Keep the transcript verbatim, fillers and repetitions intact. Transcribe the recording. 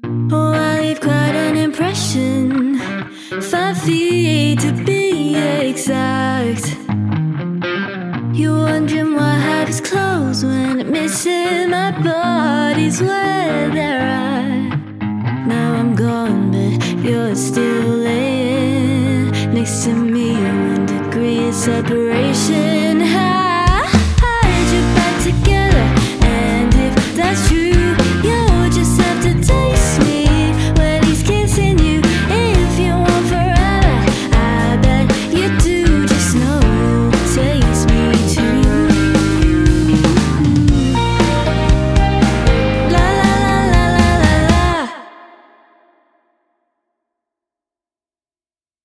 Oh, I leave quite an impression. Five feet to be exact. You're wondering why I have his clothes when I'm missing my body's where they're at. Now I'm gone, but you're still laying next to me. One degree separate.